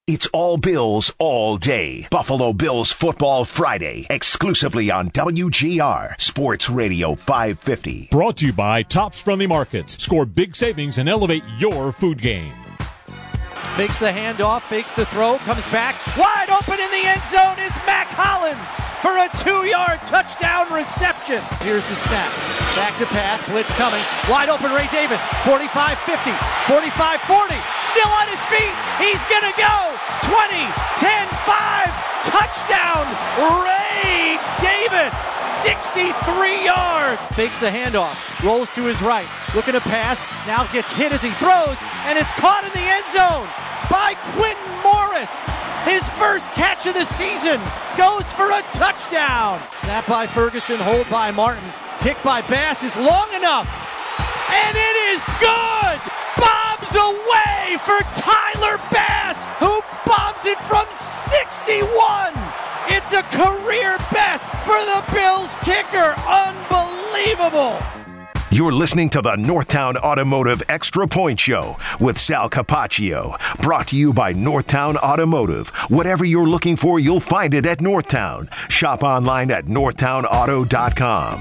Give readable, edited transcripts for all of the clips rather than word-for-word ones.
It's all Bills all day. Buffalo Bills Football Friday, exclusively on WGR Sports Radio 550. Brought to you by Tops Friendly Markets. Score big savings and elevate your food game. Fakes the handoff, fakes the throw, comes back. Wide open in the end zone is Mac Hollins for a 2-yard touchdown reception. Here's the snap. Back to pass, blitz coming. Wide open Ray Davis, 45-50, 45-40. Still on his feet. He's going to go. 20, 10, 5. Touchdown, Ray Davis. 63 yards. Fakes the handoff, rolls to his right, looking to pass, now gets hit as he throws, and it's caught in the end zone by Quentin Morris. His first catch of the season goes for a touchdown. Snap by Ferguson, hold by Martin, kick by Bass is long enough, and it is good. Bombs away for Tyler Bass, who bombs it from 61. It's a career best for the Bills kicker. Unbelievable. You're listening to the Northtown Automotive Extra Point Show with Sal Capaccio. Brought to you by Northtown Automotive. Whatever you're looking for, you'll find it at Northtown. Shop online at northtownauto.com.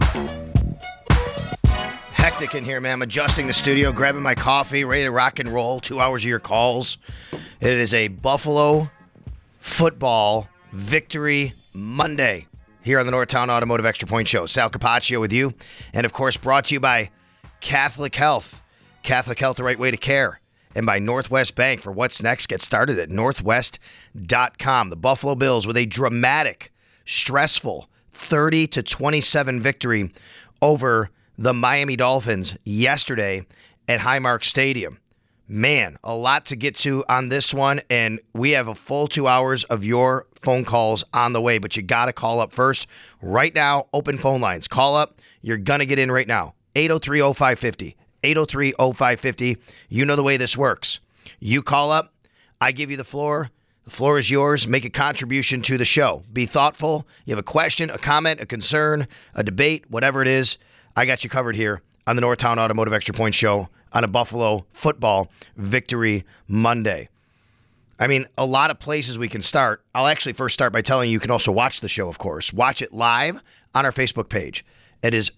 Hectic in here, man. I'm adjusting the studio, grabbing my coffee, ready to rock and roll. 2 hours of your calls. It is a Buffalo football Victory Monday here on the Northtown Automotive Extra Point Show. Sal Capaccio with you. And, of course, brought to you by Catholic Health. Catholic Health, the right way to care. And by Northwest Bank. For what's next, get started at northwest.com. The Buffalo Bills with a dramatic, stressful 30-27 victory over the Miami Dolphins yesterday at Highmark Stadium. Man, a lot to get to on this one, and we have a full 2 hours of your phone calls on the way, but you got to call up first. Right now, open phone lines. Call up. You're going to get in right now. 803-0550. 803-0550. You know the way this works. You call up. I give you the floor. The floor is yours. Make a contribution to the show. Be thoughtful. You have a question, a comment, a concern, a debate, whatever it is. I got you covered here on the Northtown Automotive Extra Point Show on a Buffalo football Victory Monday. I mean, a lot of places we can start. I'll actually first start by telling you you can also watch the show, of course. Watch it live on our Facebook page. It is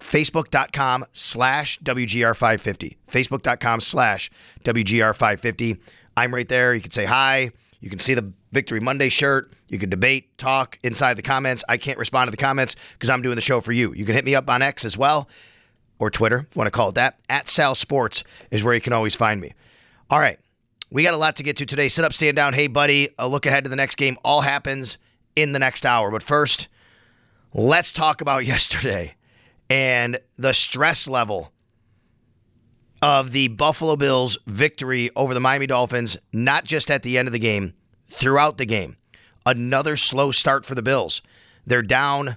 facebook.com/WGR550. Facebook.com/WGR550. I'm right there. You can say hi. You can see the Victory Monday shirt. You can debate, talk inside the comments. I can't respond to the comments because I'm doing the show for you. You can hit me up on X as well. Or Twitter, if you want to call it that. @SalSports is where you can always find me. All right, we got a lot to get to today. Sit up, stand down. Hey, buddy, a look ahead to the next game. All happens in the next hour. But first, let's talk about yesterday and the stress level of the Buffalo Bills' victory over the Miami Dolphins, not just at the end of the game, throughout the game. Another slow start for the Bills. They're down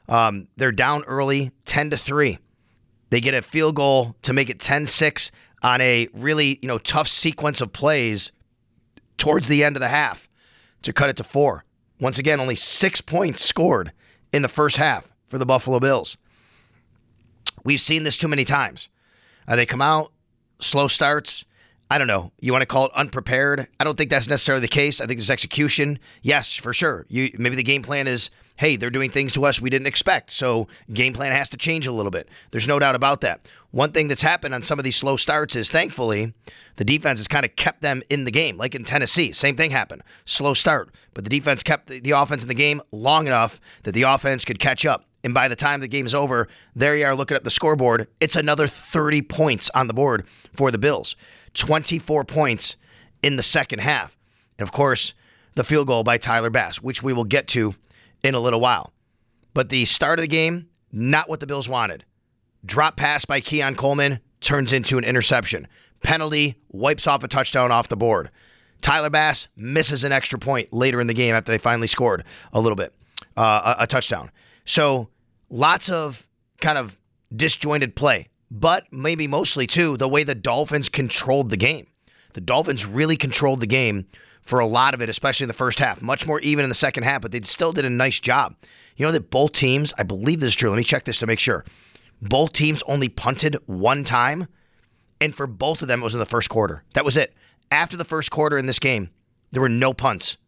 early, 10-3. They get a field goal to make it 10-6 on a really, tough sequence of plays towards the end of the half to cut it to 4. Once again, only 6 points scored in the first half for the Buffalo Bills. We've seen this too many times. They come out, slow starts. I don't know. You want to call it unprepared? I don't think that's necessarily the case. I think there's execution. Yes, for sure. Maybe the game plan is, hey, they're doing things to us we didn't expect, so game plan has to change a little bit. There's no doubt about that. One thing that's happened on some of these slow starts is, thankfully, the defense has kind of kept them in the game, like in Tennessee. Same thing happened. Slow start, but the defense kept the offense in the game long enough that the offense could catch up. And by the time the game's over, there you are looking at the scoreboard. It's another 30 points on the board for the Bills. 24 points in the second half. And, of course, the field goal by Tyler Bass, which we will get to in a little while. But the start of the game, not what the Bills wanted. Drop pass by Keon Coleman turns into an interception. Penalty, wipes off a touchdown off the board. Tyler Bass misses an extra point later in the game after they finally scored a little bit, a touchdown. So lots of kind of disjointed play. But maybe mostly, too, the way the Dolphins controlled the game. The Dolphins really controlled the game for a lot of it, especially in the first half. Much more even in the second half, but they still did a nice job. You know that both teams, I believe this is true. Let me check this to make sure. Both teams only punted one time, and for both of them, it was in the first quarter. That was it. After the first quarter in this game, there were no punts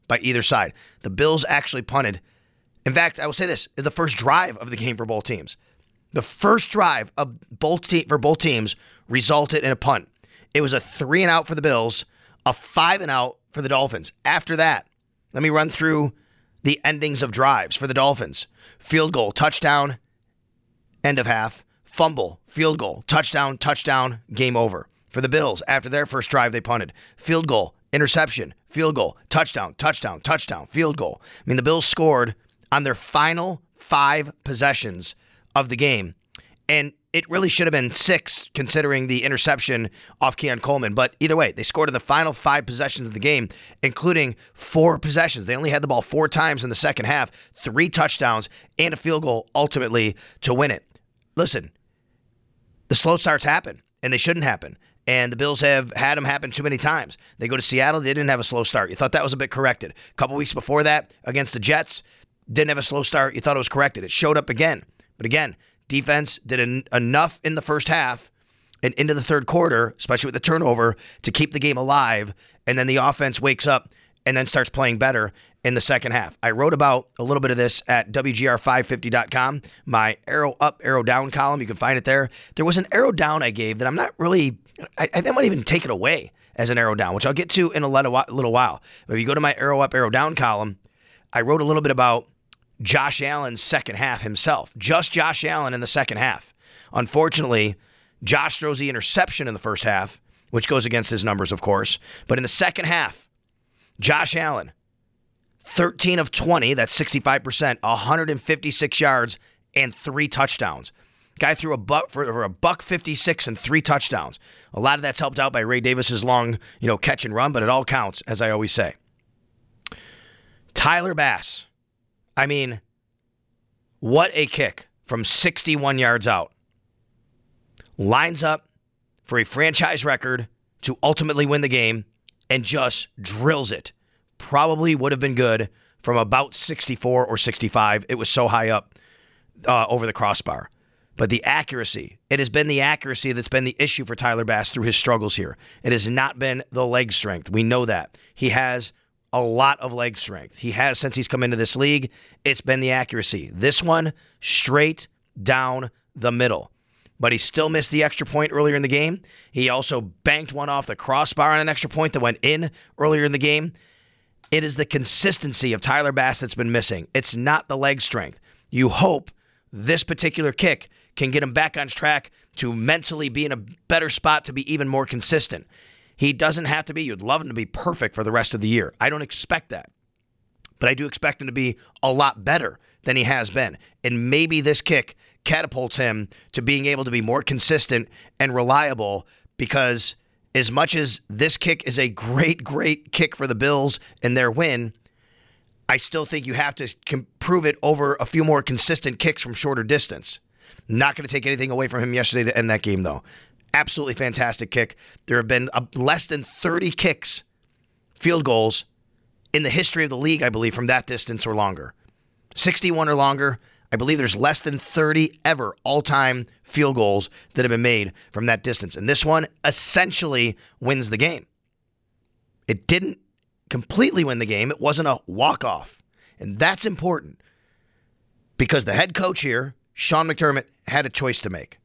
by either side. The Bills actually punted. In fact, I will say this is the first drive of the game for both teams. The first drive of for both teams resulted in a punt. It was a 3-and-out for the Bills, a 5-and-out for the Dolphins. After that, let me run through the endings of drives for the Dolphins. Field goal, touchdown, end of half. Fumble, field goal, touchdown, game over. For the Bills, after their first drive, they punted. Field goal, interception, field goal, touchdown, field goal. I mean, the Bills scored on their final 5 possessions of the game. And it really should have been 6 considering the interception off Keon Coleman. But either way, they scored in the final 5 possessions of the game, including 4 possessions. They only had the ball 4 times in the second half, 3 touchdowns, and a field goal ultimately to win it. Listen, the slow starts happen, and they shouldn't happen. And the Bills have had them happen too many times. They go to Seattle, they didn't have a slow start. You thought that was a bit corrected. A couple weeks before that, against the Jets, didn't have a slow start. You thought it was corrected. It showed up again. But again, defense did enough in the first half and into the third quarter, especially with the turnover, to keep the game alive. And then the offense wakes up and then starts playing better in the second half. I wrote about a little bit of this at WGR550.com, my arrow up, arrow down column. You can find it there. There was an arrow down I gave that I'm not really, I might even take it away as an arrow down, which I'll get to in a little while. But if you go to my arrow up, arrow down column, I wrote a little bit about Josh Allen's second half himself. Just Josh Allen in the second half. Unfortunately, Josh throws the interception in the first half, which goes against his numbers, of course. But in the second half, Josh Allen, 13 of 20, that's 65%, 156 yards, and 3 touchdowns. Guy threw a buck for a $156 and 3 touchdowns. A lot of that's helped out by Ray Davis's long, catch and run, but it all counts, as I always say. Tyler Bass. I mean, what a kick from 61 yards out. Lines up for a franchise record to ultimately win the game and just drills it. Probably would have been good from about 64 or 65. It was so high up over the crossbar. But the accuracy, it has been the accuracy that's been the issue for Tyler Bass through his struggles here. It has not been the leg strength. We know that. He has a lot of leg strength. He has since he's come into this league. It's been the accuracy. This one, straight down the middle. But he still missed the extra point earlier in the game. He also banked one off the crossbar on an extra point that went in earlier in the game. It is the consistency of Tyler Bass that's been missing. It's not the leg strength. You hope this particular kick can get him back on track to mentally be in a better spot to be even more consistent. He doesn't have to be. You'd love him to be perfect for the rest of the year. I don't expect that. But I do expect him to be a lot better than he has been. And maybe this kick catapults him to being able to be more consistent and reliable, because as much as this kick is a great, great kick for the Bills and their win, I still think you have to prove it over a few more consistent kicks from shorter distance. Not going to take anything away from him yesterday to end that game, though. Absolutely fantastic kick. There have been less than 30 kicks, field goals, in the history of the league, I believe, from that distance or longer. 61 or longer. I believe there's less than 30 ever all-time field goals that have been made from that distance. And this one essentially wins the game. It didn't completely win the game. It wasn't a walk-off. And that's important because the head coach here, Sean McDermott, had a choice to make.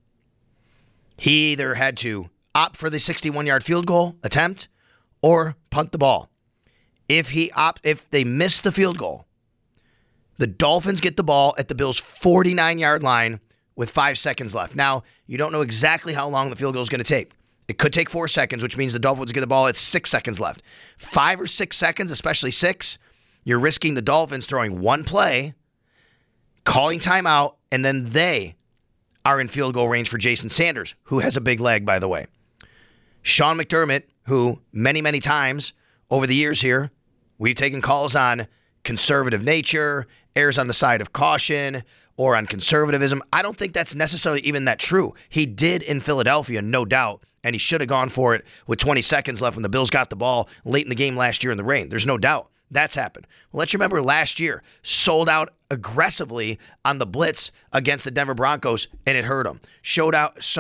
He either had to opt for the 61-yard field goal attempt or punt the ball. If they miss the field goal, the Dolphins get the ball at the Bills' 49-yard line with 5 seconds left. Now, you don't know exactly how long the field goal is going to take. It could take 4 seconds, which means the Dolphins get the ball at 6 seconds left. 5 or 6 seconds, especially 6, you're risking the Dolphins throwing one play, calling timeout, and then they are in field goal range for Jason Sanders, who has a big leg, by the way. Sean McDermott, who many, many times over the years here, we've taken calls on conservative nature, errs on the side of caution, or on conservatism. I don't think that's necessarily even that true. He did in Philadelphia, no doubt, and he should have gone for it with 20 seconds left when the Bills got the ball late in the game last year in the rain. There's no doubt. That's happened. Well, let's remember last year, sold out aggressively on the blitz against the Denver Broncos, and it hurt them. Sold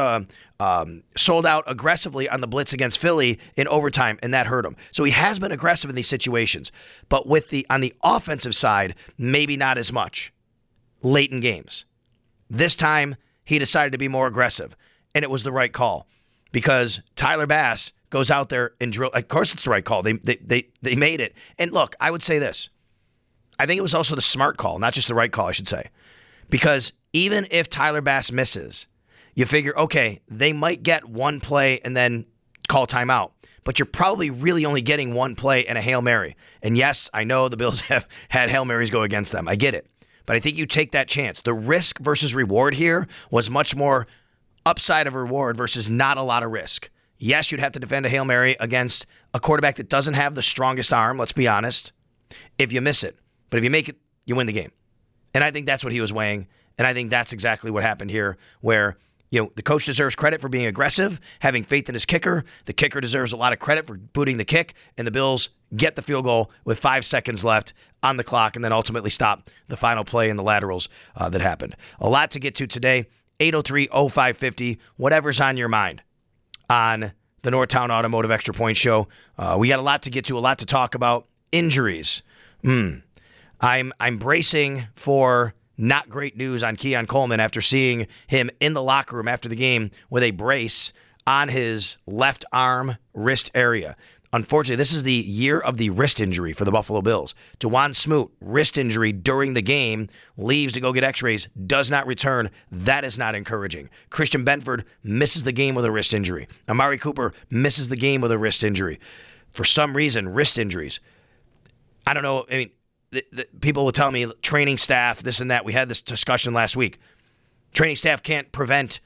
out aggressively on the blitz against Philly in overtime, and that hurt him. So he has been aggressive in these situations, but on the offensive side, maybe not as much late in games. This time, he decided to be more aggressive, and it was the right call because Tyler Bass goes out there and drill. Of course, it's the right call. They made it. And look, I would say this. I think it was also the smart call, not just the right call, I should say. Because even if Tyler Bass misses, you figure, okay, they might get one play and then call timeout. But you're probably really only getting one play and a Hail Mary. And yes, I know the Bills have had Hail Marys go against them. I get it. But I think you take that chance. The risk versus reward here was much more upside of reward versus not a lot of risk. Yes, you'd have to defend a Hail Mary against a quarterback that doesn't have the strongest arm, let's be honest, if you miss it. But if you make it, you win the game. And I think that's what he was weighing, and I think that's exactly what happened here, where the coach deserves credit for being aggressive, having faith in his kicker. The kicker deserves a lot of credit for booting the kick, and the Bills get the field goal with 5 seconds left on the clock and then ultimately stop the final play in the laterals that happened. A lot to get to today. 803-0550, whatever's on your mind on the Northtown Automotive Extra Point Show. We got a lot to get to, a lot to talk about. Injuries. I'm bracing for not great news on Keon Coleman after seeing him in the locker room after the game with a brace on his left arm wrist area. Unfortunately, this is the year of the wrist injury for the Buffalo Bills. Dawuane Smoot, wrist injury during the game, leaves to go get x-rays, does not return. That is not encouraging. Christian Benford misses the game with a wrist injury. Amari Cooper misses the game with a wrist injury. For some reason, wrist injuries. I don't know. I mean, the people will tell me training staff, this and that. We had this discussion last week. Training staff can't prevent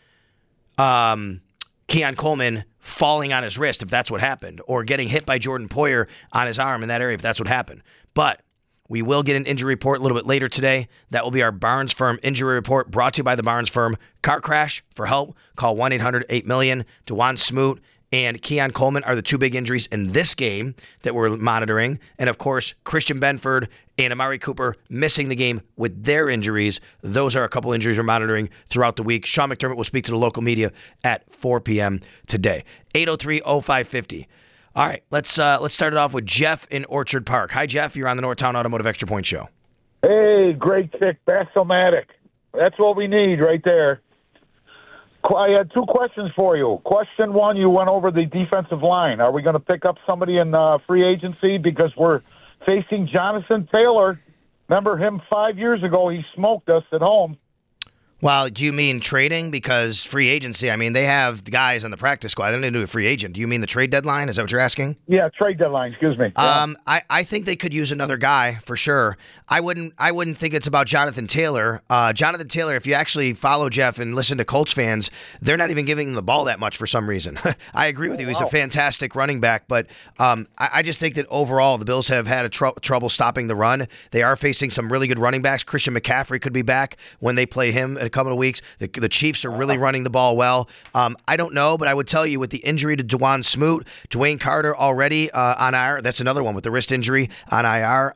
Keon Coleman falling on his wrist if that's what happened, or getting hit by Jordan Poyer on his arm in that area if that's what happened. But we will get an injury report a little bit later today. That will be our Barnes Firm injury report brought to you by the Barnes Firm. Car crash. For help, call 1-800-8-million. Dawuane Smoot and Keon Coleman are the two big injuries in this game that we're monitoring. And, of course, Christian Benford and Amari Cooper missing the game with their injuries. Those are a couple injuries we're monitoring throughout the week. Sean McDermott will speak to the local media at 4 p.m. today. 803-0550. All right, let's start it off with Jeff in Orchard Park. Hi, Jeff. You're on the Northtown Automotive Extra Point Show. Hey, great pick. Bass-O-Matic. That's what we need right there. I had two questions for you. Question one, you went over the defensive line. Are we going to pick up somebody in free agency because we're facing Jonathan Taylor? Remember him 5 years ago? He smoked us at home. Well, do you mean trading? Because free agency, I mean, they have the guys on the practice squad. They don't need to do a free agent. Do you mean the trade deadline? Is that what you're asking? Yeah, trade deadline. Excuse me. Yeah. I think they could use another guy for sure. I wouldn't think it's about Jonathan Taylor. Jonathan Taylor, if you actually follow Jeff and listen to Colts fans, they're not even giving him the ball that much for some reason. I agree with you. He's a fantastic running back, but I just think that overall the Bills have had trouble stopping the run. They are facing some really good running backs. Christian McCaffrey could be back when they play him in a couple of weeks. The Chiefs are really running the ball well. I don't know, but I would tell you with the injury to Dawuane Smoot, Dwayne Carter already on IR. That's another one with the wrist injury on IR.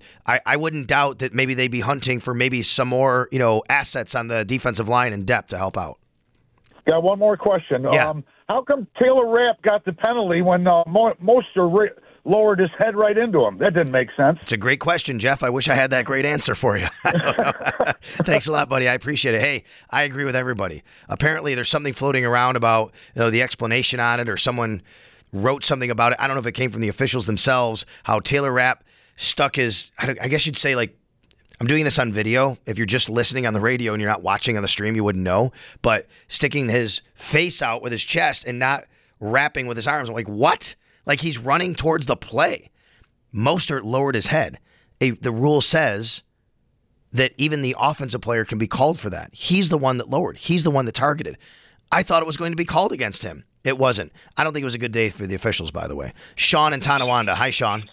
I wouldn't doubt that maybe they'd be hunting for maybe some more assets on the defensive line and depth to help out. Got one more question. Yeah. How come Taylor Rapp got the penalty when Mostert lowered his head right into him? That didn't make sense. It's a great question, Jeff. I wish I had that great answer for you. I don't know. Thanks a lot, buddy. I appreciate it. Hey, I agree with everybody. Apparently, there's something floating around about the explanation on it, or someone wrote something about it. I don't know if it came from the officials themselves, how Taylor Rapp stuck his, I guess you'd say, like, I'm doing this on video. If you're just listening on the radio and you're not watching on the stream, you wouldn't know. But sticking his face out with his chest and not wrapping with his arms. I'm like, what? Like he's running towards the play. Mostert lowered his head. The rule says that even the offensive player can be called for that. He's the one that lowered. He's the one that targeted. I thought it was going to be called against him. It wasn't. I don't think it was a good day for the officials, by the way. Sean in Tonawanda. Hi, Sean.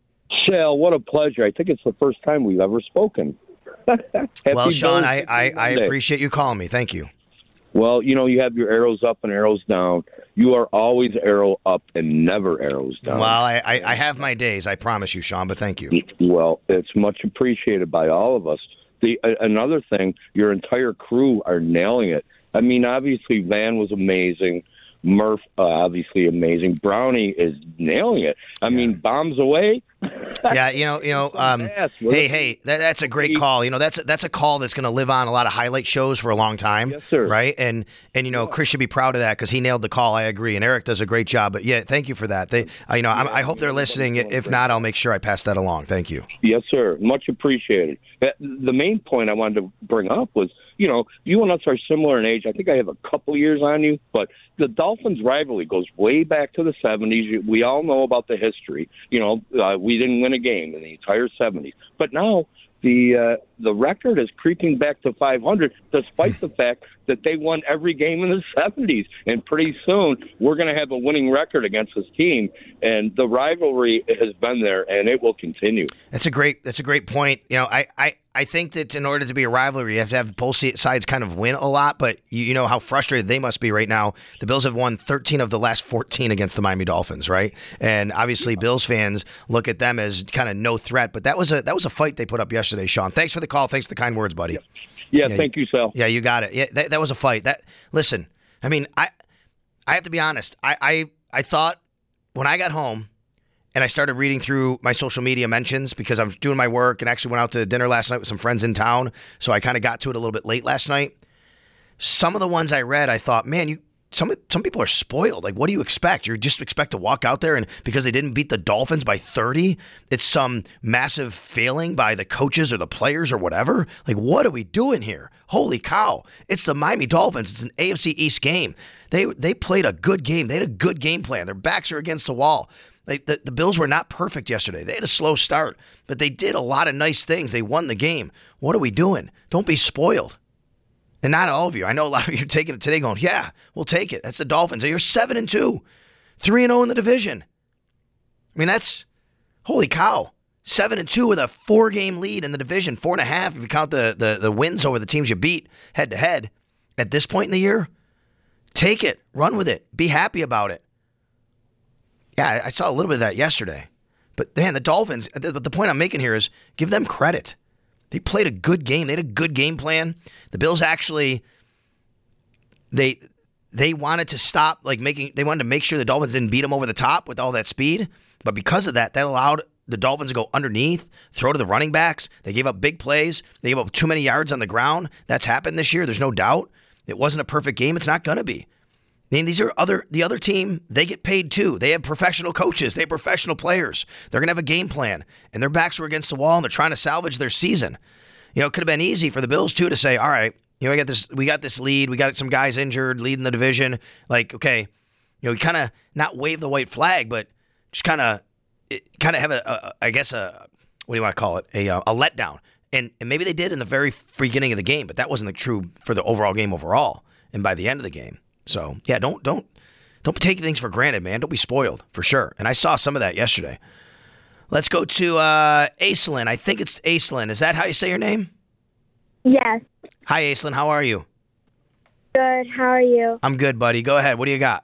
Sal, what a pleasure. I think it's the first time we've ever spoken. Well, Sean, I appreciate you calling me. Thank you. Well, you have your arrows up and arrows down. You are always arrow up and never arrows down. Well, I have my days, I promise you, Sean, but thank you. Well, it's much appreciated by all of us. Another thing, your entire crew are nailing it. I mean, obviously, Van was amazing. Murph, obviously amazing. Brownie is nailing it. I mean, bombs away. Yeah, hey, that's a great call. That's a call that's going to live on a lot of highlight shows for a long time. Yes, sir. Right, and Chris should be proud of that because he nailed the call. I agree, and Eric does a great job. But yeah, thank you for that. I hope they're listening. If not, I'll make sure I pass that along. Thank you. Yes, sir. Much appreciated. The main point I wanted to bring up was, you and us are similar in age. I think I have a couple years on you, but the Dolphins rivalry goes way back to the 70s. We all know about the history. We didn't win a game in the entire 70s. But now the record is creeping back to 500, despite the fact that they won every game in the 70s. And pretty soon, we're going to have a winning record against this team. And the rivalry has been there, and it will continue. That's a great point. I think that in order to be a rivalry, you have to have both sides kind of win a lot, but you know how frustrated they must be right now. The Bills have won 13 of the last 14 against the Miami Dolphins, right? And obviously Bills fans look at them as kind of no threat, but that was a fight they put up yesterday, Sean. Thanks for the call. Thanks for the kind words, buddy. Yeah, thank you, Sal. Yeah, you got it. Yeah, that was a fight. Listen, I mean, I have to be honest. I thought when I got home, and I started reading through my social media mentions because I'm doing my work and actually went out to dinner last night with some friends in town. So I kind of got to it a little bit late last night. Some of the ones I read, I thought, man, some people are spoiled. Like, what do you expect? You just expect to walk out there and because they didn't beat the Dolphins by 30, it's some massive failing by the coaches or the players or whatever. Like, what are we doing here? Holy cow. It's the Miami Dolphins. It's an AFC East game. They played a good game. They had a good game plan. Their backs are against the wall. The Bills were not perfect yesterday. They had a slow start, but they did a lot of nice things. They won the game. What are we doing? Don't be spoiled. And not all of you. I know a lot of you are taking it today going, yeah, we'll take it. That's the Dolphins. You're 7-2, 3-0 in the division. I mean, that's, holy cow. 7-2 with a 4-game lead in the division, 4.5 if you count the wins over the teams you beat head-to-head. At this point in the year, take it. Run with it. Be happy about it. Yeah, I saw a little bit of that yesterday. But, man, the Dolphins, the point I'm making here is give them credit. They played a good game. They had a good game plan. The Bills actually, they wanted to stop, they wanted to make sure the Dolphins didn't beat them over the top with all that speed. But because of that allowed the Dolphins to go underneath, throw to the running backs. They gave up big plays. They gave up too many yards on the ground. That's happened this year. There's no doubt. It wasn't a perfect game. It's not going to be. I mean, the other team, they get paid too. They have professional coaches. They have professional players. They're going to have a game plan. And their backs were against the wall, and they're trying to salvage their season. It could have been easy for the Bills, too, to say, all right, we got this lead. We got some guys injured, leading the division. Okay, we kind of not wave the white flag, but just kind of have a what do you want to call it? A letdown. And maybe they did in the very beginning of the game, but that wasn't true for the overall game overall and by the end of the game. So, yeah, don't take things for granted, man. Don't be spoiled, for sure. And I saw some of that yesterday. Let's go to Aislinn. I think it's Aislinn. Is that how you say your name? Yes. Hi, Aislinn. How are you? Good. How are you? I'm good, buddy. Go ahead. What do you got?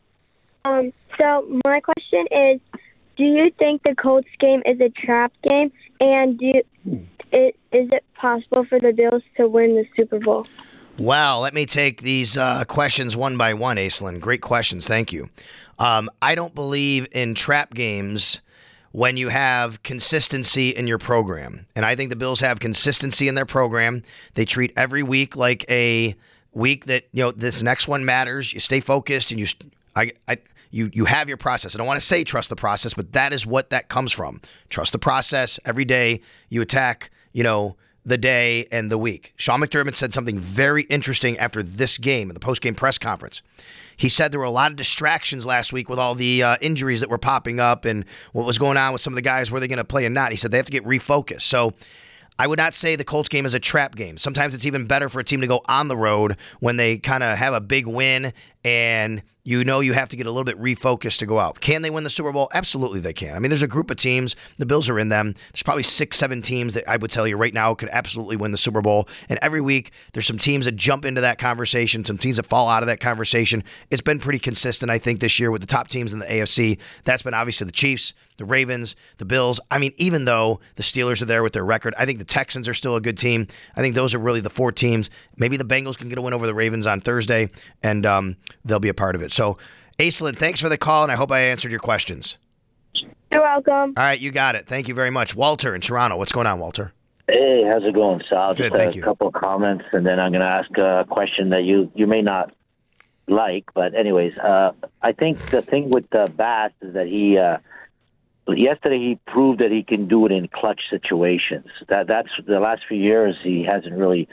So my question is, do you think the Colts game is a trap game? And is it possible for the Bills to win the Super Bowl? Well, let me take these questions one by one, Aislinn. Great questions. Thank you. I don't believe in trap games when you have consistency in your program. And I think the Bills have consistency in their program. They treat every week like a week that, this next one matters. You stay focused and you have your process. I don't want to say trust the process, but that is what that comes from. Trust the process. Every day you attack, the day and the week. Sean McDermott said something very interesting after this game in the post-game press conference. He said there were a lot of distractions last week with all the injuries that were popping up and what was going on with some of the guys, were they going to play or not. He said they have to get refocused. So I would not say the Colts game is a trap game. Sometimes it's even better for a team to go on the road when they kind of have a big win and you know you have to get a little bit refocused to go out. Can they win the Super Bowl? Absolutely they can. I mean, there's a group of teams. The Bills are in them. There's probably 6-7 teams that I would tell you right now could absolutely win the Super Bowl. And every week, there's some teams that jump into that conversation, some teams that fall out of that conversation. It's been pretty consistent, I think, this year with the top teams in the AFC. That's been obviously the Chiefs, the Ravens, the Bills. I mean, even though the Steelers are there with their record, I think the Texans are still a good team. I think those are really the 4 teams. Maybe the Bengals can get a win over the Ravens on Thursday, and they'll be a part of it. So, Aislinn, thanks for the call, and I hope I answered your questions. You're welcome. All right, you got it. Thank you very much. Walter in Toronto. What's going on, Walter? Hey, how's it going, Sal? Good, Just thank a you. couple of comments, and then I'm going to ask a question that you may not like. But anyways, I think the thing with Bass is that he yesterday he proved that he can do it in clutch situations. That's the last few years he hasn't really,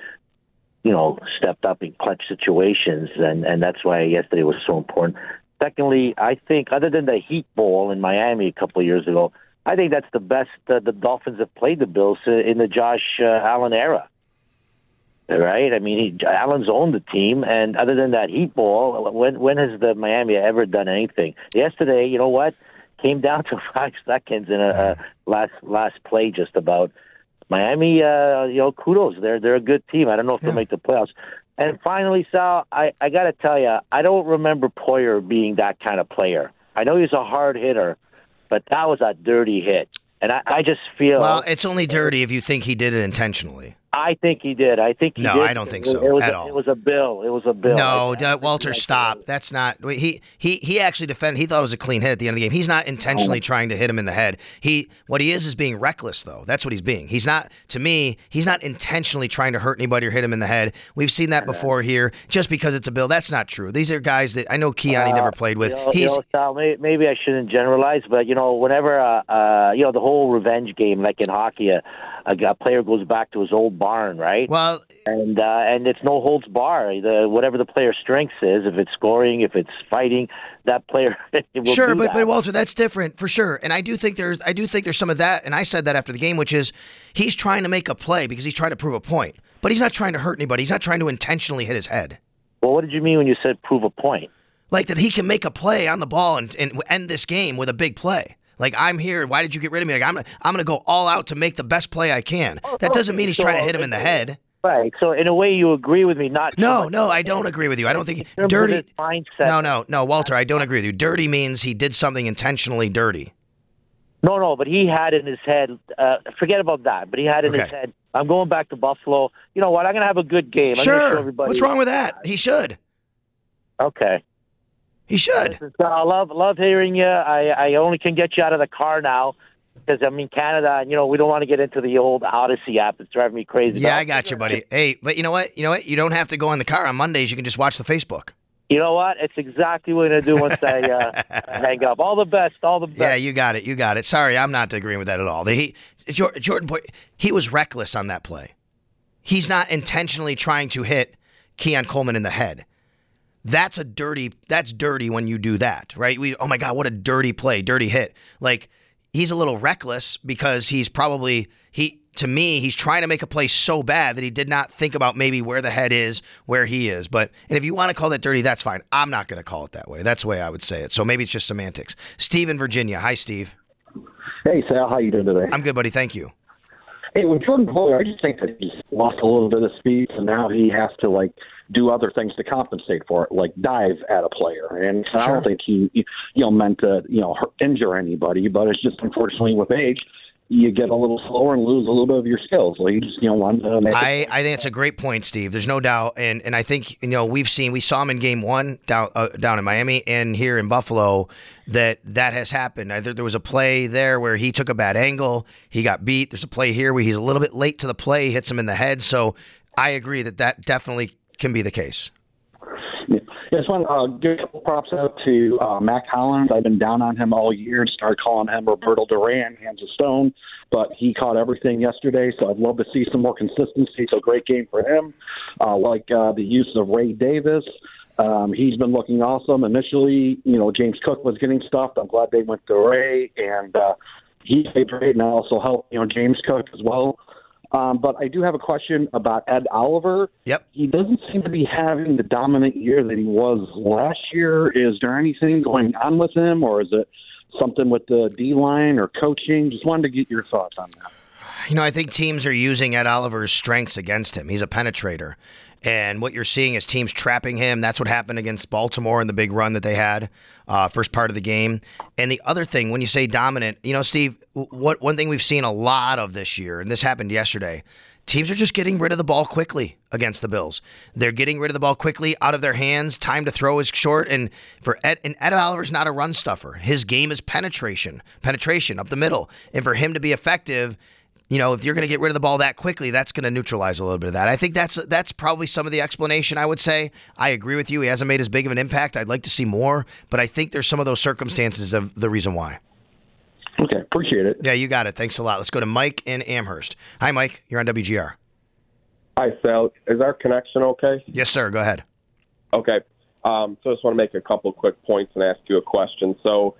stepped up in clutch situations, and that's why yesterday was so important. Secondly, I think other than the Heat Bowl in Miami a couple of years ago, I think that's the best the Dolphins have played the Bills in the Josh Allen era. Right? I mean, Allen's owned the team, and other than that Heat Bowl, when has the Miami ever done anything? Yesterday, you know what? Came down to 5 seconds in a last play just about. Miami, kudos. They're a good team. I don't know if they'll make the playoffs. And finally, Sal, I got to tell you, I don't remember Poyer being that kind of player. I know he's a hard hitter, but that was a dirty hit. And I just feel... Well, it's only dirty if you think he did it intentionally. I think he did. I think he did. No, I don't think so at all. It was a bill. No, Walter, stop. That's not. He actually defended. He thought it was a clean hit at the end of the game. He's not intentionally trying to hit him in the head. What he is being reckless, though. That's what he's being. He's not. To me, he's not intentionally trying to hurt anybody or hit him in the head. We've seen that before here. Just because it's a bill, that's not true. These are guys that I know Keanu never played with. Sal, maybe I shouldn't generalize, but whenever the whole revenge game, like in hockey, a player goes back to his old barn, right? Well, and it's no holds bar. Whatever the player's strength is, if it's scoring, if it's fighting, that player will sure. do But that. Walter, that's different for sure. And I do think there's some of that. And I said that after the game, which is he's trying to make a play because he's trying to prove a point, but he's not trying to hurt anybody. He's not trying to intentionally hit his head. Well, what did you mean when you said prove a point? Like that he can make a play on the ball and end this game with a big play. Like, I'm here. Why did you get rid of me? Like, I'm going to go all out to make the best play I can. That doesn't mean he's trying to hit him in the head. Right. So, in a way, you agree with me. No, I don't agree with you. I don't think dirty. Mindset. No, Walter, I don't agree with you. Dirty means he did something intentionally dirty. No, but he had in his head, forget about that, but he had in his head, I'm going back to Buffalo. You know what? I'm going to have a good game. Sure. What's wrong with that? He should. Okay. He should. I love hearing you. I only can get you out of the car now because I'm in Canada, and we don't want to get into the old Odyssey app. It's driving me crazy. Yeah, I got you, buddy. Hey, but you know what? You don't have to go in the car on Mondays. You can just watch the Facebook. You know what? It's exactly what I'm going to do once I hang up. All the best. Yeah, you got it. Sorry, I'm not agreeing with that at all. Jordan, he was reckless on that play. He's not intentionally trying to hit Keon Coleman in the head. That's dirty when you do that, right? Oh my God, what a dirty play, dirty hit. Like, he's a little reckless because he's trying to make a play so bad that he did not think about maybe where the head is, where he is. And if you want to call that dirty, that's fine. I'm not going to call it that way. That's the way I would say it. So maybe it's just semantics. Steve in Virginia. Hi, Steve. Hey, Sal. How you doing today? I'm good, buddy. Thank you. Hey, with Jordan Poyer, I just think that he's lost a little bit of speed, so now he has to, do other things to compensate for it, like dive at a player. And I don't think he meant to, injure anybody, but it's just unfortunately with age, you get a little slower and lose a little bit of your skills. So you just want to make I think it's a great point, Steve. There's no doubt, and I think we saw him in Game 1 down in Miami and here in Buffalo that has happened. There was a play there where he took a bad angle, he got beat. There's a play here where he's a little bit late to the play, he hits him in the head. So I agree that definitely can be the case. Yeah, I just want to give a couple props out to Mac Hollins. I've been down on him all year and started calling him Roberto Duran, hands of stone, but he caught everything yesterday, so I'd love to see some more consistency. So great game for him. The use of Ray Davis. He's been looking awesome. Initially, James Cook was getting stuffed. I'm glad they went to Ray, and he played great, and that also helped, James Cook as well. But I do have a question about Ed Oliver. Yep. He doesn't seem to be having the dominant year that he was last year. Is there anything going on with him, or is it something with the D-line or coaching? Just wanted to get your thoughts on that. I think teams are using Ed Oliver's strengths against him. He's a penetrator. And what you're seeing is teams trapping him. That's what happened against Baltimore in the big run that they had, first part of the game. And the other thing, when you say dominant, Steve, one thing we've seen a lot of this year, and this happened yesterday, teams are just getting rid of the ball quickly against the Bills. They're getting rid of the ball quickly out of their hands. Time to throw is short. And Ed Oliver's not a run stuffer. His game is penetration up the middle. And for him to be effective, if you're going to get rid of the ball that quickly, that's going to neutralize a little bit of that. I think that's probably some of the explanation, I would say. I agree with you. He hasn't made as big of an impact. I'd like to see more, but I think there's some of those circumstances of the reason why. Okay, appreciate it. Yeah, you got it. Thanks a lot. Let's go to Mike in Amherst. Hi, Mike. You're on WGR. Hi, Sal. Is our connection okay? Yes, sir. Go ahead. Okay. So I just want to make a couple quick points and ask you a question. So,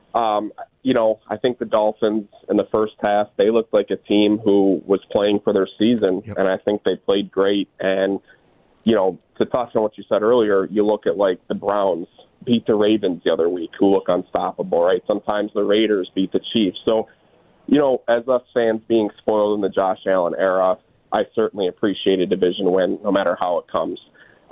I think the Dolphins in the first half, they looked like a team who was playing for their season, and I think they played great. And, to touch on what you said earlier, you look at, like, the Browns beat the Ravens the other week, who look unstoppable, right? Sometimes the Raiders beat the Chiefs. So, as us fans being spoiled in the Josh Allen era, I certainly appreciate a division win, no matter how it comes.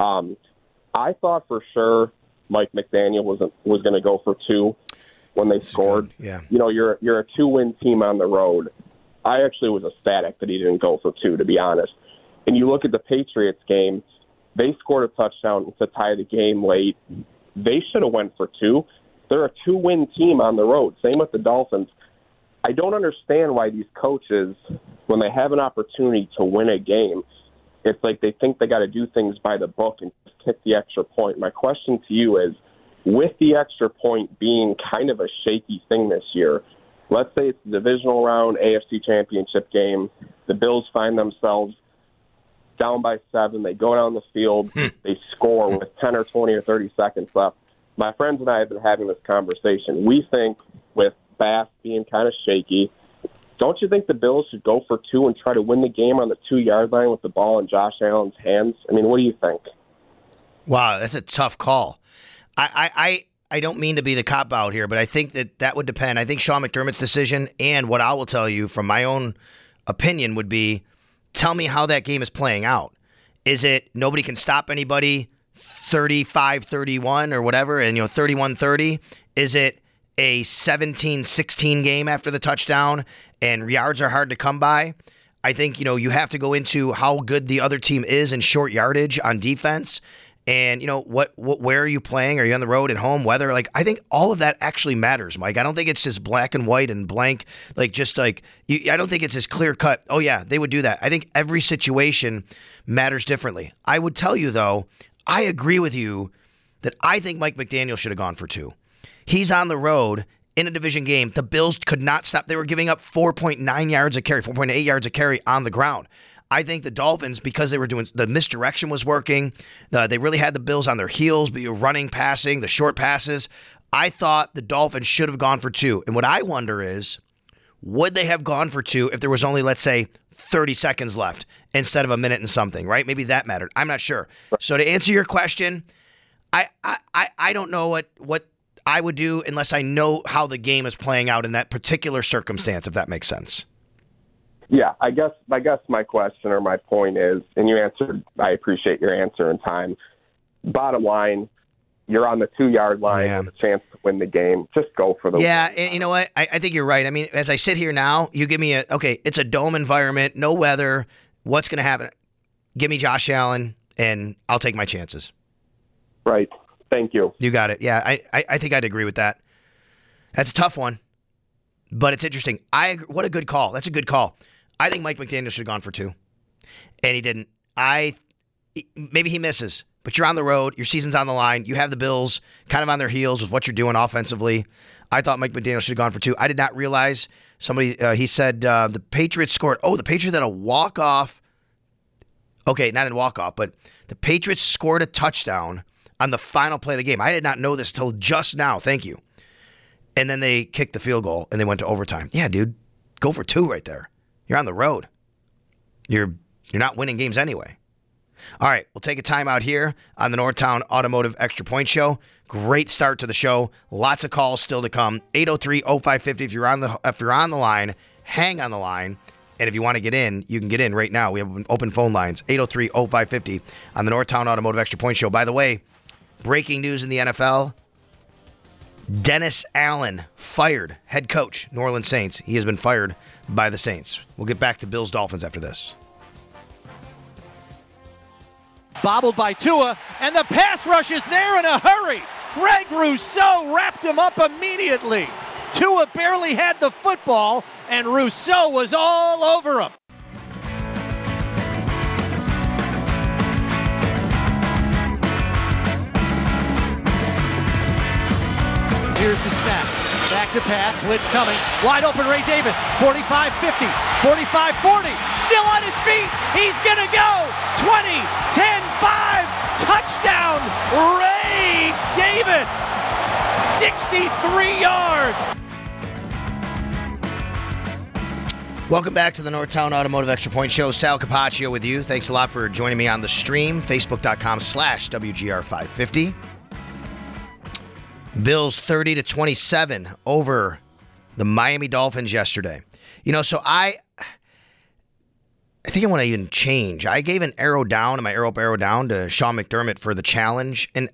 I thought for sure Mike McDaniel was going to go for 2 when they scored. Yeah. You're a 2-win team on the road. I actually was ecstatic that he didn't go for 2, to be honest. And you look at the Patriots game, they scored a touchdown to tie the game late. They should have went for 2. They're a 2-win team on the road. Same with the Dolphins. I don't understand why these coaches, when they have an opportunity to win a game, it's like they think they got to do things by the book and just kick the extra point. My question to you is, with the extra point being kind of a shaky thing this year, let's say it's the divisional round, AFC championship game, the Bills find themselves down by 7, they go down the field, they score with 10 or 20 or 30 seconds left. My friends and I have been having this conversation. We think with Bass being kind of shaky, don't you think the Bills should go for 2 and try to win the game on the 2-yard line with the ball in Josh Allen's hands? I mean, what do you think? Wow, that's a tough call. I don't mean to be the cop-out here, but I think that would depend. I think Sean McDermott's decision, and what I will tell you from my own opinion would be, tell me how that game is playing out. Is it nobody can stop anybody, 35-31 or whatever, and 31-30? Is it a 17-16 game after the touchdown and yards are hard to come by? I think, you have to go into how good the other team is in short yardage on defense. And, where are you playing? Are you on the road, at home, weather? I think all of that actually matters, Mike. I don't think it's just black and white and blank. I don't think it's as clear cut. Oh, yeah, they would do that. I think every situation matters differently. I would tell you, though, I agree with you that I think Mike McDaniel should have gone for 2. He's on the road in a division game. The Bills could not stop. They were giving up 4.9 yards a carry, 4.8 yards a carry on the ground. I think the Dolphins, because they were doing the misdirection was working, they really had the Bills on their heels, but you're running, passing, the short passes. I thought the Dolphins should have gone for 2. And what I wonder is, would they have gone for 2 if there was only, let's say, 30 seconds left instead of a minute and something, right? Maybe that mattered. I'm not sure. So to answer your question, I don't know what I would do unless I know how the game is playing out in that particular circumstance, if that makes sense. Yeah, I guess my question or my point is, and you answered, I appreciate your answer in time. Bottom line, you're on the 2-yard line with a chance to win the game. Just go for the win. And you know what? I think you're right. I mean, as I sit here now, you give me it's a dome environment, no weather. What's going to happen? Give me Josh Allen, and I'll take my chances. Right. Thank you. You got it. Yeah, I think I'd agree with that. That's a tough one, but it's interesting. What a good call. That's a good call. I think Mike McDaniel should have gone for 2, and he didn't. Maybe he misses, but you're on the road. Your season's on the line. You have the Bills kind of on their heels with what you're doing offensively. I thought Mike McDaniel should have gone for 2. I did not realize somebody, he said the Patriots scored. Oh, the Patriots had a walk-off. Okay, not a walk-off, but the Patriots scored a touchdown on the final play of the game. I did not know this till just now. Thank you. And then they kicked the field goal, and they went to overtime. Yeah, dude, go for 2 right there. You're on the road. You're not winning games anyway. All right, we'll take a timeout here on the Northtown Automotive Extra Point Show. Great start to the show. Lots of calls still to come. 803-0550 if you're on the line, hang on the line. And if you want to get in, you can get in right now. We have open phone lines, 803-0550 on the Northtown Automotive Extra Point Show. By the way, breaking news in the NFL, Dennis Allen fired, head coach, New Orleans Saints. He has been fired by the Saints. We'll get back to Bills Dolphins after this. Bobbled by Tua, and the pass rush is there in a hurry. Greg Rousseau wrapped him up immediately. Tua barely had the football, and Rousseau was all over him. Here's the snap. Back to pass. Blitz coming. Wide open Ray Davis. 45-50. 45-40. Still on his feet. He's going to go. 20, 10, 5. Touchdown. Ray Davis. 63 yards. Welcome back to the Northtown Automotive Extra Point Show. Sal Capaccio with you. Thanks a lot for joining me on the stream. Facebook.com/WGR550. Bills 30-27 over the Miami Dolphins yesterday. So I think I want to even change. I gave an arrow down, my arrow up, arrow down to Sean McDermott for the challenge. And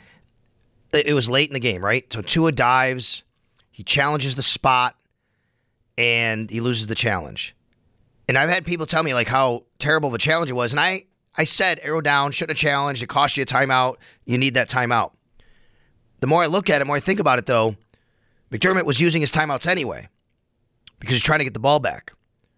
it was late in the game, right? So Tua dives, he challenges the spot, and he loses the challenge. And I've had people tell me like how terrible of a challenge it was. And I said arrow down, shouldn't have challenged. It cost you a timeout. You need that timeout. The more I look at it, the more I think about it, though, McDermott was using his timeouts anyway because he's trying to get the ball back.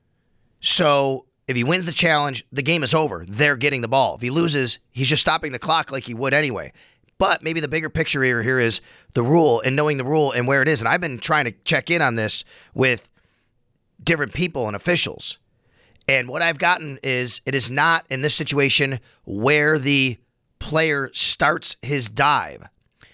So if he wins the challenge, the game is over. They're getting the ball. If he loses, he's just stopping the clock like he would anyway. But maybe the bigger picture here is the rule and knowing the rule and where it is. And I've been trying to check in on this with different people and officials. And what I've gotten is it is not in this situation where the player starts his dive.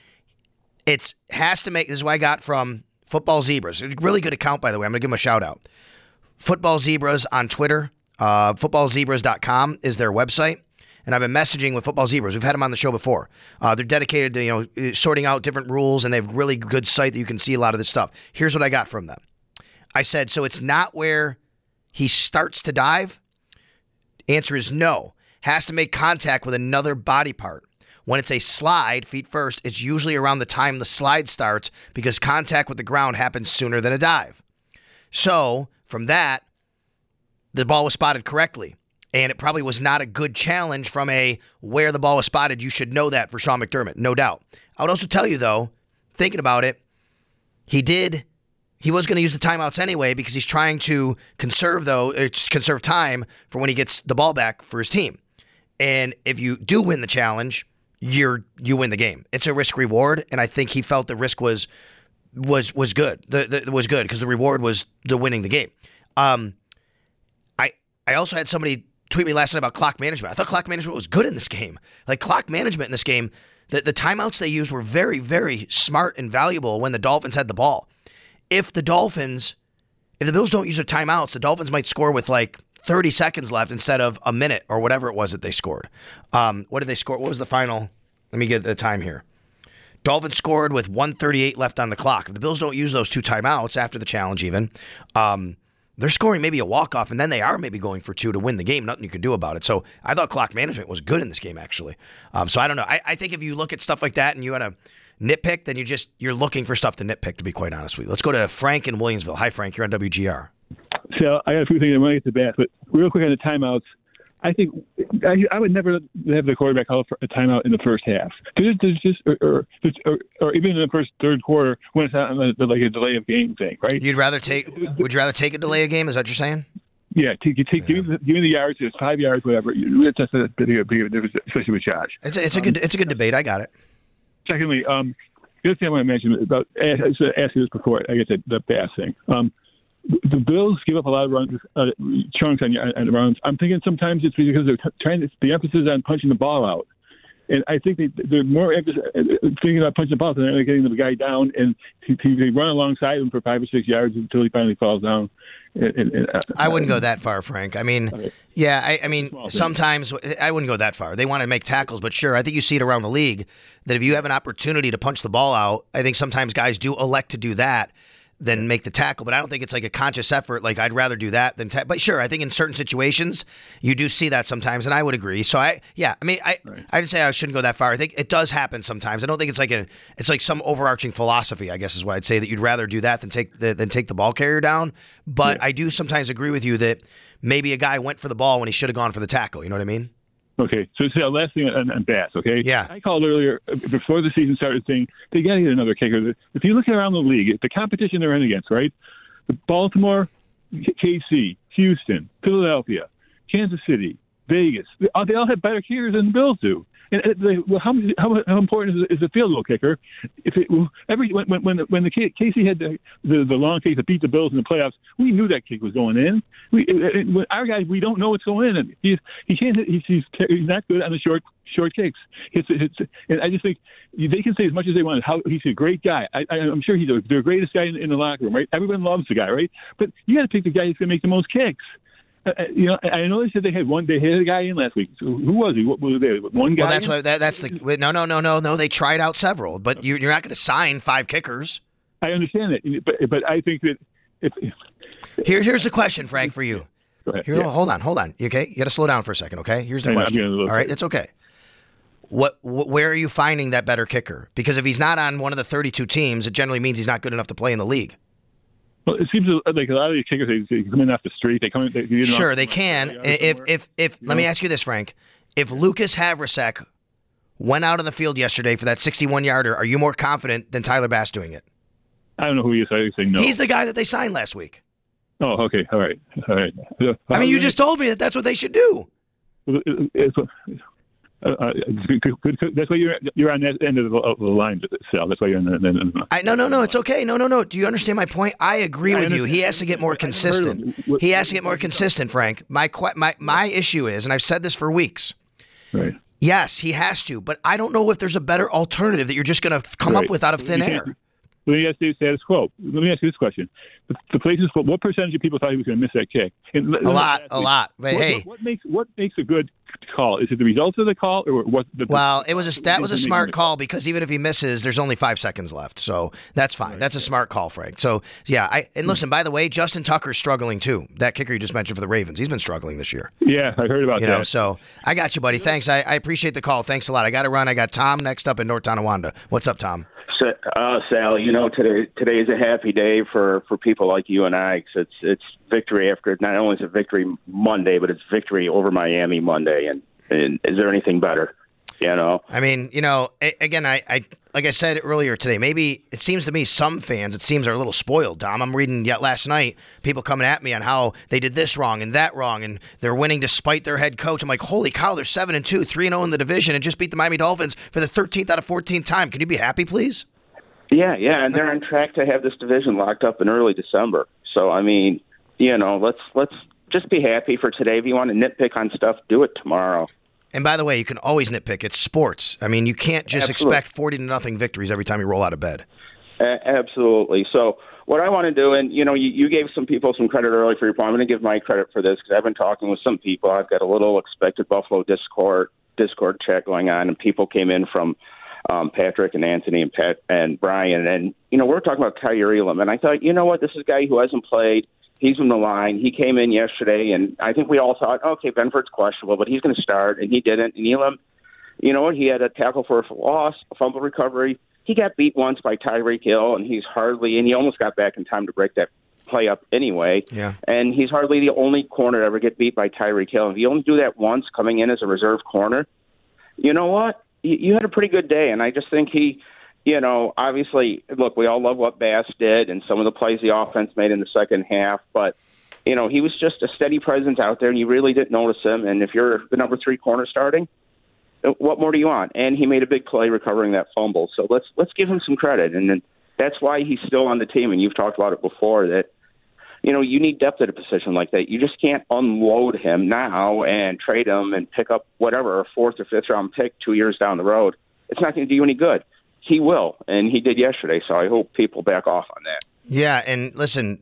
It has to make, this is what I got from Football Zebras. It's a really good account, by the way. I'm going to give them a shout out. Football Zebras on Twitter. Footballzebras.com is their website. And I've been messaging with Football Zebras. We've had them on the show before. They're dedicated to sorting out different rules, and they have a really good site that you can see a lot of this stuff. Here's what I got from them. I said, so it's not where he starts to dive? Answer is no. Has to make contact with another body part. When it's a slide, feet first, it's usually around the time the slide starts because contact with the ground happens sooner than a dive. So, from that, the ball was spotted correctly. And it probably was not a good challenge from a where the ball was spotted. You should know that for Sean McDermott, no doubt. I would also tell you, though, thinking about it, he was going to use the timeouts anyway because he's trying to conserve time for when he gets the ball back for his team. And if you do win the challenge, you win the game. It's a risk reward, and I think he felt the risk was good. Was good because the reward was the winning the game. I also had somebody tweet me last night about clock management. I thought clock management was good in this game. Like clock management in this game, the timeouts they used were very, very smart and valuable when the Dolphins had the ball. If the Bills don't use their timeouts, the Dolphins might score with like 30 seconds left instead of a minute or whatever it was that they scored. What did they score? What was the final? Let me get the time here. Dolphins scored with 1:38 left on the clock. If the Bills don't use those two timeouts after the challenge even, they're scoring maybe a walk-off, and then they are maybe going for two to win the game. Nothing you could do about it. So I thought clock management was good in this game, actually. So I don't know. I think if you look at stuff like that and you want to nitpick, then you're looking for stuff to nitpick, to be quite honest with you. Let's go to Frank in Williamsville. Hi, Frank. You're on WGR. So I got a few things I want to get to bat, but real quick on the timeouts. I think I would never have the quarterback call for a timeout in the first half, or even in the first third quarter when it's not like a delay of game thing, right? Would you rather take a delay of game? Is that what you're saying? Yeah, give me the yards. It's 5 yards, whatever. That's a big difference, especially with Josh. It's a good debate. I got it. Secondly, the other thing I want to mention about I asked you this before. I guess the Bass thing. The Bills give up a lot of runs, chunks on runs. I'm thinking sometimes it's because they're the emphasis on punching the ball out. And I think they're more thinking about punching the ball than they're getting the guy down, and they run alongside him for 5 or 6 yards until he finally falls down. I wouldn't go that far, Frank. I mean, yeah, I mean, sometimes I wouldn't go that far. They want to make tackles, but sure, I think you see it around the league that if you have an opportunity to punch the ball out, I think sometimes guys do elect to do that than make the tackle. But I don't think it's like a conscious effort. Like, I'd rather do that than but sure, I think in certain situations you do see that sometimes, and I would agree. So I'd say I shouldn't go that far. I think it does happen sometimes. I don't think it's like some overarching philosophy, I guess is what I'd say, that you'd rather do that than take the ball carrier down. But I do sometimes agree with you that maybe a guy went for the ball when he should have gone for the tackle. You know what I mean? Okay, so the last thing on Bass, okay? Yeah. I called earlier, before the season started, saying they got to get another kicker. If you look around the league, the competition they're in against, right? The Baltimore, KC, Houston, Philadelphia, Kansas City, Vegas, they all have better kickers than the Bills do. And how important is a field goal kicker? When the Casey had the long kick that beat the Bills in the playoffs, we knew that kick was going in. Our guy, we don't know what's going in. He's not good on the short kicks. And I just think they can say as much as they want how he's a great guy. I'm sure he's the greatest guy in the locker room, right? Everyone loves the guy, right? But you got to pick the guy who's going to make the most kicks. I know they said they had a guy in last week. So who was he? What was there? One guy? Well, that's no. They tried out several, but you're not going to sign 5 kickers. I understand that, but I think that here's the question, Frank, for you. Go ahead. Hold on. You okay? You got to slow down for a second, okay? Here's the question. All right, it's okay. Where are you finding that better kicker? Because if he's not on one of the 32 teams, it generally means he's not good enough to play in the league. Well, it seems like a lot of these kickers, they come in off the street. They can. Let me ask you this, Frank. If Lucas Havrasek went out on the field yesterday for that 61-yarder, are you more confident than Tyler Bass doing it? I don't know who he is. I would say no. He's the guy that they signed last week. Oh, okay. All right. I mean, you just told me that's what they should do. Good. That's why you're on that end of the line, Sal. That's why you're on that. No. It's okay. No. Do you understand my point? I agree with you. He has to get more consistent. Frank. My issue is, and I've said this for weeks. Right. Yes, he has to, but I don't know if there's a better alternative that you're just going to come up with out of thin air. Let me ask you status quo. Let me ask you this question: the places, what percentage of people thought he was going to miss that kick? A lot. But what makes a good call? Is it the results of the call, or what? That was a smart call, because even if he misses, there's only 5 seconds left, so that's fine. Right. That's a smart call, Frank. So yeah, listen. By the way, Justin Tucker's struggling too. That kicker you just mentioned for the Ravens, he's been struggling this year. Yeah, I heard about that. So I got you, buddy. Thanks. I appreciate the call. Thanks a lot. I got to run. I got Tom next up in North Tonawanda. What's up, Tom? Sal, today is a happy day for people like you and I. Cause it's victory after, not only is it victory Monday, but it's victory over Miami Monday. And is there anything better? I mean, again, I like I said earlier today, maybe it seems to me some fans, are a little spoiled, Dom. I'm reading yet last night, people coming at me on how they did this wrong and that wrong, and they're winning despite their head coach. I'm like, holy cow, they're 7-2, 3-0 in the division, and just beat the Miami Dolphins for the 13th out of 14th time. Can you be happy, please? Yeah, and they're on track to have this division locked up in early December. So, I mean, let's just be happy for today. If you want to nitpick on stuff, do it tomorrow. And by the way, you can always nitpick. It's sports. I mean, you can't just expect 40-0 victories every time you roll out of bed. Absolutely. So what I want to do, and, you gave some people some credit early for your point. I'm going to give my credit for this because I've been talking with some people. I've got a little expected Buffalo Discord chat going on, and people came in from Patrick and Anthony and Pat and Brian. And, we're talking about Kaiir Elam. And I thought, this is a guy who hasn't played. He's on the line. He came in yesterday, and I think we all thought, okay, Benford's questionable, but he's going to start, and he didn't. And Elam, you know what? He had a tackle for a loss, a fumble recovery. He got beat once by Tyreek Hill, and he almost got back in time to break that play up anyway. Yeah. And he's hardly the only corner to ever get beat by Tyreek Hill. If you only do that once coming in as a reserve corner, you know what? You had a pretty good day, and I just think he – obviously, look, we all love what Bass did and some of the plays the offense made in the second half, but, he was just a steady presence out there, and you really didn't notice him. And if you're the number 3 corner starting, what more do you want? And he made a big play recovering that fumble. So let's give him some credit. And then that's why he's still on the team, and you've talked about it before, that, you need depth at a position like that. You just can't unload him now and trade him and pick up whatever, a 4th or 5th round pick 2 years down the road. It's not going to do you any good. He will, and he did yesterday, so I hope people back off on that. Yeah, and listen,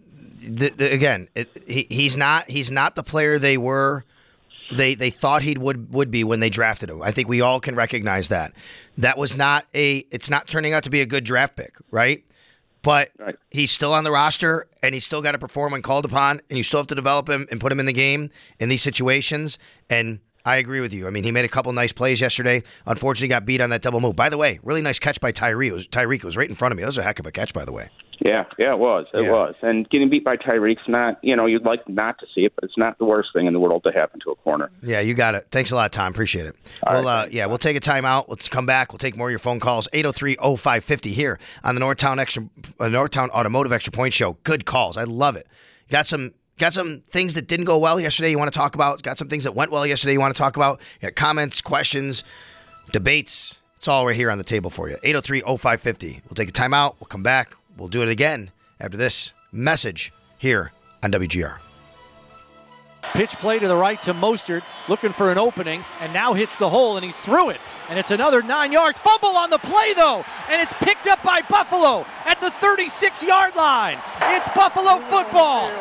he's not the player they were. They thought he would be when they drafted him. I think we all can recognize that. That was it's not turning out to be a good draft pick, right? But he's still on the roster, and he's still got to perform when called upon, and you still have to develop him and put him in the game in these situations. And I agree with you. I mean, he made a couple nice plays yesterday. Unfortunately, got beat on that double move. By the way, really nice catch by Tyreek. It was right in front of me. That was a heck of a catch, by the way. Yeah, it was. It was. And getting beat by Tyreek's not, you'd like not to see it, but it's not the worst thing in the world to happen to a corner. Yeah, you got it. Thanks a lot, Tom. Appreciate it. We'll take a timeout. Let's come back. We'll take more of your phone calls. 803-0550 here on the Northtown Automotive Extra Point Show. Good calls. I love it. Got some things that didn't go well yesterday you want to talk about. Got some things that went well yesterday you want to talk about. You got comments, questions, debates. It's all right here on the table for you. 803-0550. We'll take a timeout. We'll come back. We'll do it again after this message here on WGR. Pitch play to the right to Mostert, looking for an opening, and now hits the hole, and he's through it. And it's another 9 yards. Fumble on the play, though, and it's picked up by Buffalo at the 36-yard line. It's Buffalo football.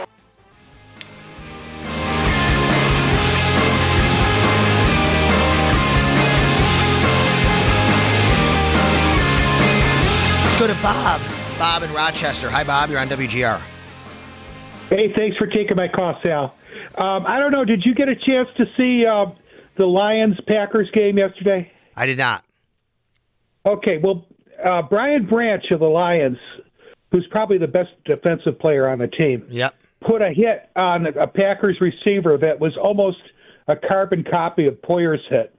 Let's go to Bob. Bob in Rochester. Hi, Bob. You're on WGR. Hey, thanks for taking my call, Sal. I don't know. Did you get a chance to see the Lions-Packers game yesterday? I did not. Okay. Well, Brian Branch of the Lions, who's probably the best defensive player on the team, put a hit on a Packers receiver that was almost a carbon copy of Poyer's hit.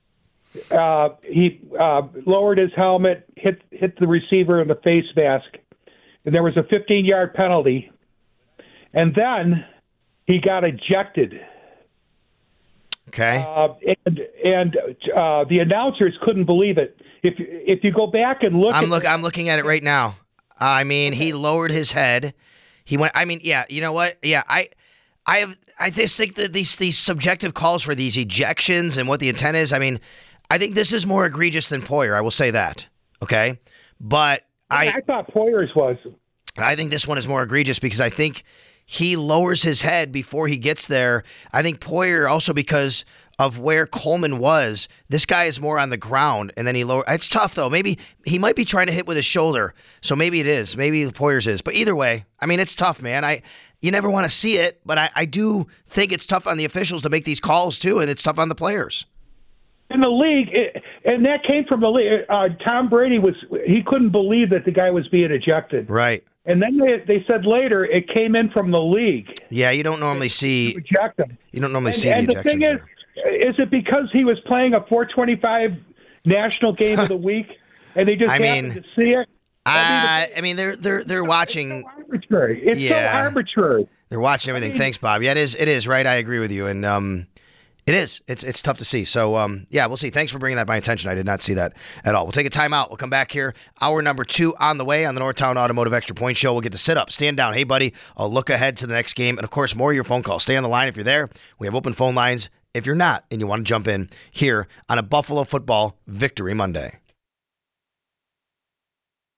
He lowered his helmet, hit the receiver in the face mask, and there was a 15-yard penalty. And then he got ejected. Okay. And the announcers couldn't believe it. If you go back and look, I'm looking at it right now. I mean, he lowered his head. He went. I mean, yeah. You know what? Yeah. I just think that these subjective calls for these ejections and what the intent is. I mean, I think this is more egregious than Poyer. I will say that. Okay, but I thought Poyer's was. I think this one is more egregious because I think he lowers his head before he gets there. I think Poyer also because of where Coleman was. This guy is more on the ground, and then he lower. It's tough though. Maybe he might be trying to hit with his shoulder, so maybe it is. Maybe Poyer's is. But either way, I mean, it's tough, man. You never want to see it, but I do think it's tough on the officials to make these calls too, and it's tough on the players. In the league, and that came from the league. Tom Brady he couldn't believe that the guy was being ejected. Right. And then they said later it came in from the league. Yeah, you don't normally see eject him. You don't normally see the ejections. And the thing is it because he was playing a 425 national game of the week, and they just happened to see it? I mean, they're watching. It's so arbitrary. It's so arbitrary. They're watching everything. Thanks, Bob. Yeah, it is right. I agree with you, and it is. It's tough to see. So, yeah, we'll see. Thanks for bringing that to my attention. I did not see that at all. We'll take a timeout. We'll come back here. Hour number 2 on the way on the Northtown Automotive Extra Point Show. We'll get to sit up, stand down. Hey, buddy, I'll look ahead to the next game. And, of course, more of your phone calls. Stay on the line if you're there. We have open phone lines if you're not and you want to jump in here on a Buffalo Football Victory Monday.